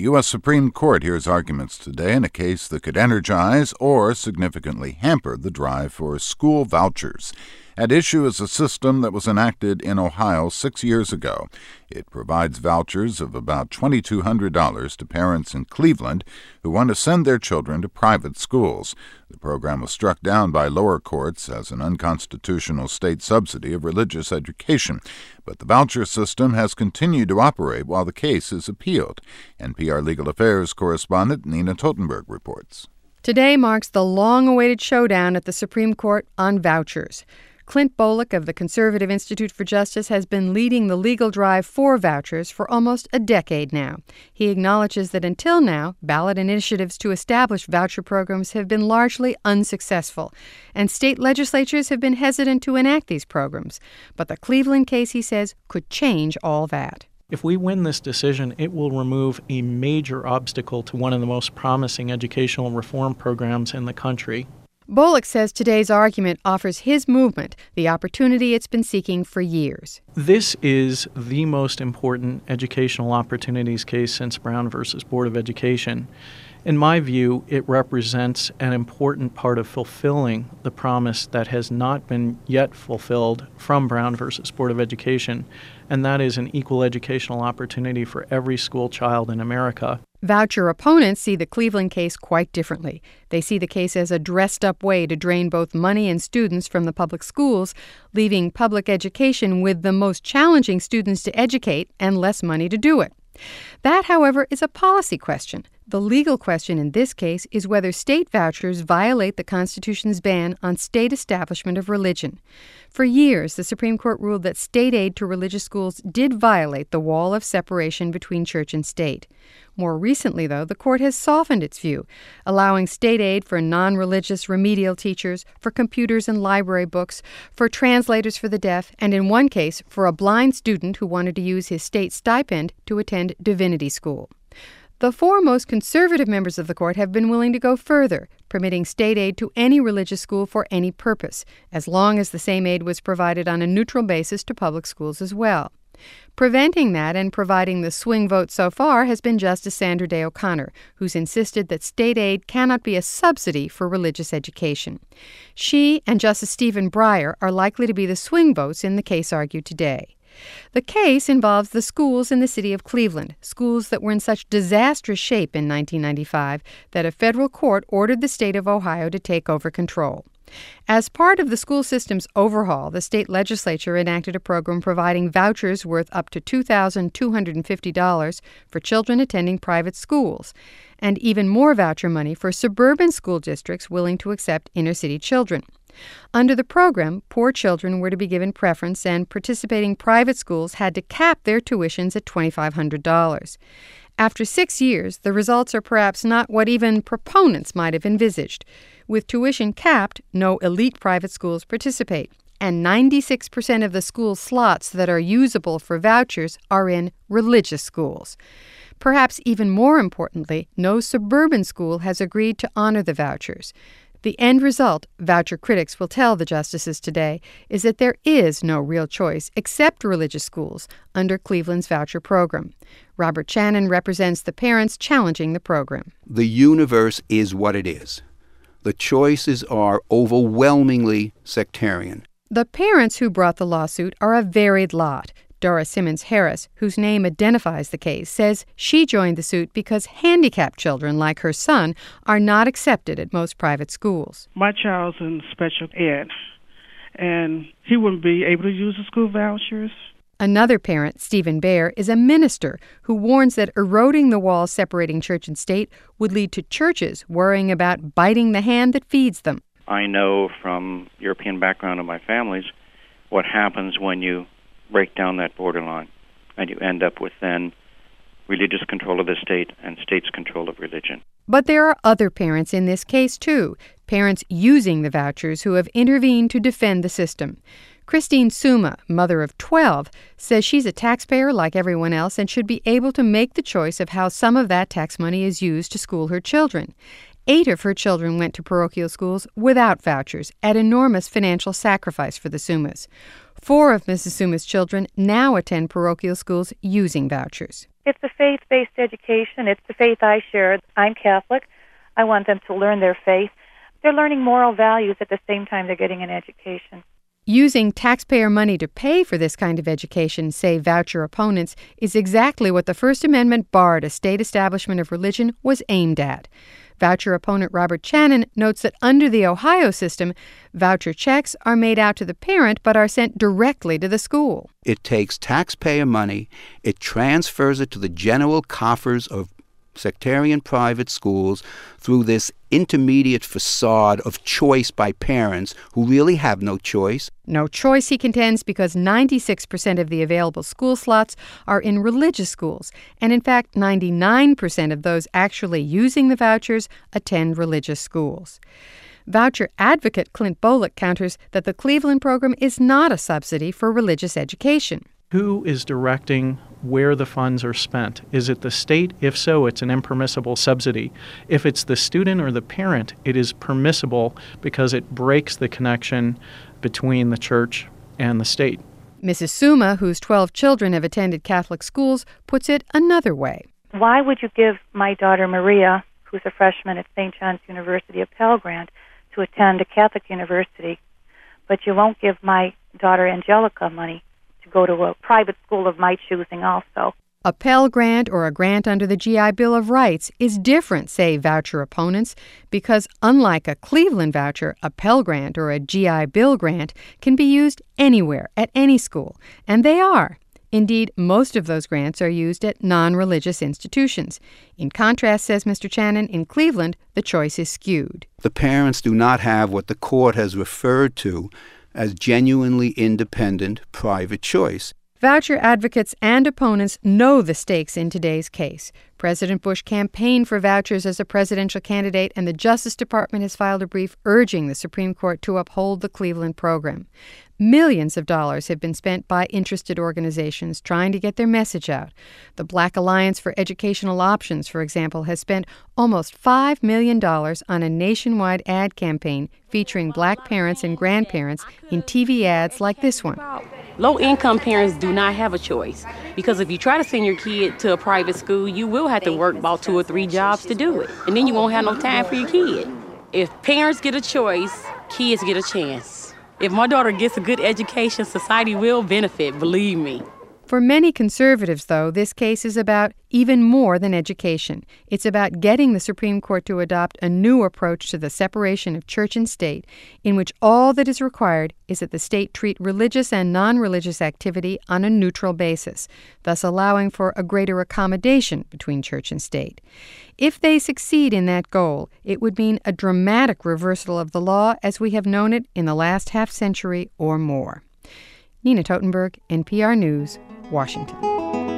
The U.S. Supreme Court hears arguments today in a case that could energize or significantly hamper the drive for school vouchers. At issue is a system that was enacted in Ohio 6 years ago. It provides vouchers of about $2,200 to parents in Cleveland who want to send their children to private schools. The program was struck down by lower courts as an unconstitutional state subsidy of religious education, but the voucher system has continued to operate while the case is appealed. NPR Legal Affairs correspondent Nina Totenberg reports. Today marks the long-awaited showdown at the Supreme Court on vouchers. Clint Bolick of the Conservative Institute for Justice has been leading the legal drive for vouchers for almost a decade now. He acknowledges that until now, ballot initiatives to establish voucher programs have been largely unsuccessful, and state legislatures have been hesitant to enact these programs. But the Cleveland case, he says, could change all that. If we win this decision, it will remove a major obstacle to one of the most promising educational reform programs in the country. Bolick says today's argument offers his movement the opportunity it's been seeking for years. This is the most important educational opportunities case since Brown versus Board of Education. In my view, it represents an important part of fulfilling the promise that has not been yet fulfilled from Brown versus Board of Education, and that is an equal educational opportunity for every school child in America. Voucher opponents see the Cleveland case quite differently. They see the case as a dressed-up way to drain both money and students from the public schools, leaving public education with the most challenging students to educate and less money to do it. That, however, is a policy question. The legal question in this case is whether state vouchers violate the Constitution's ban on state establishment of religion. For years, the Supreme Court ruled that state aid to religious schools did violate the wall of separation between church and state. More recently, though, the court has softened its view, allowing state aid for non-religious remedial teachers, for computers and library books, for translators for the deaf, and in one case, for a blind student who wanted to use his state stipend to attend divinity school. The four most conservative members of the court have been willing to go further, permitting state aid to any religious school for any purpose, as long as the same aid was provided on a neutral basis to public schools as well. Preventing that and providing the swing vote so far has been Justice Sandra Day O'Connor, who's insisted that state aid cannot be a subsidy for religious education. She and Justice Stephen Breyer are likely to be the swing votes in the case argued today. The case involves the schools in the city of Cleveland, schools that were in such disastrous shape in 1995 that a federal court ordered the state of Ohio to take over control. As part of the school system's overhaul, the state legislature enacted a program providing vouchers worth up to $2,250 for children attending private schools, and even more voucher money for suburban school districts willing to accept inner-city children. Under the program, poor children were to be given preference, and participating private schools had to cap their tuitions at $2,500. After 6 years, the results are perhaps not what even proponents might have envisaged. With tuition capped, no elite private schools participate, and 96% of the school slots that are usable for vouchers are in religious schools. Perhaps even more importantly, no suburban school has agreed to honor the vouchers. The end result, voucher critics will tell the justices today, is that there is no real choice except religious schools under Cleveland's voucher program. Robert Channon represents the parents challenging the program. The universe is what it is. The choices are overwhelmingly sectarian. The parents who brought the lawsuit are a varied lot. Dora Simmons Harris, whose name identifies the case, says she joined the suit because handicapped children like her son are not accepted at most private schools. My child's in special ed, and he wouldn't be able to use the school vouchers. Another parent, Stephen Baer, is a minister who warns that eroding the wall separating church and state would lead to churches worrying about biting the hand that feeds them. I know from European background of my families what happens when you break down that borderline, and you end up with then religious control of the state and state's control of religion. But there are other parents in this case, too, parents using the vouchers who have intervened to defend the system. Christine Suma, mother of 12, says she's a taxpayer like everyone else and should be able to make the choice of how some of that tax money is used to school her children. 8 of her children went to parochial schools without vouchers, at enormous financial sacrifice for the Sumas. 4 of Mrs. Suma's children now attend parochial schools using vouchers. It's a faith-based education. It's the faith I share. I'm Catholic. I want them to learn their faith. They're learning moral values at the same time they're getting an education. Using taxpayer money to pay for this kind of education, say voucher opponents, is exactly what the First Amendment barred a state establishment of religion was aimed at. Voucher opponent Robert Channon notes that under the Ohio system, voucher checks are made out to the parent but are sent directly to the school. It takes taxpayer money, it transfers it to the general coffers of sectarian private schools through this intermediate facade of choice by parents who really have no choice. No choice, he contends, because 96% of the available school slots are in religious schools, and in fact 99% of those actually using the vouchers attend religious schools. Voucher advocate Clint Bolick counters that the Cleveland program is not a subsidy for religious education. Who is directing where the funds are spent? Is it the state? If so, it's an impermissible subsidy. If it's the student or the parent, it is permissible because it breaks the connection between the church and the state. Mrs. Suma, whose 12 children have attended Catholic schools, puts it another way. Why would you give my daughter Maria, who's a freshman at St. John's University, a Pell Grant to attend a Catholic university, but you won't give my daughter Angelica money to go to a private school of my choosing also? A Pell Grant or a grant under the GI Bill of Rights is different, say voucher opponents, because unlike a Cleveland voucher, a Pell Grant or a GI Bill grant can be used anywhere, at any school, and they are. Indeed, most of those grants are used at non-religious institutions. In contrast, says Mr. Channon, in Cleveland, the choice is skewed. The parents do not have what the court has referred to as genuinely independent private choice. Voucher advocates and opponents know the stakes in today's case. President Bush campaigned for vouchers as a presidential candidate, and the Justice Department has filed a brief urging the Supreme Court to uphold the Cleveland program. Millions of dollars have been spent by interested organizations trying to get their message out. The Black Alliance for Educational Options, for example, has spent almost $5 million on a nationwide ad campaign featuring black parents and grandparents in TV ads like this one. Low-income parents do not have a choice, because if you try to send your kid to a private school, you will have to work about 2 or 3 jobs to do it, and then you won't have no time for your kid. If parents get a choice, kids get a chance. If my daughter gets a good education, society will benefit, believe me. For many conservatives, though, this case is about even more than education. It's about getting the Supreme Court to adopt a new approach to the separation of church and state, in which all that is required is that the state treat religious and non-religious activity on a neutral basis, thus allowing for a greater accommodation between church and state. If they succeed in that goal, it would mean a dramatic reversal of the law as we have known it in the last half-century or more. Nina Totenberg, NPR News, Washington.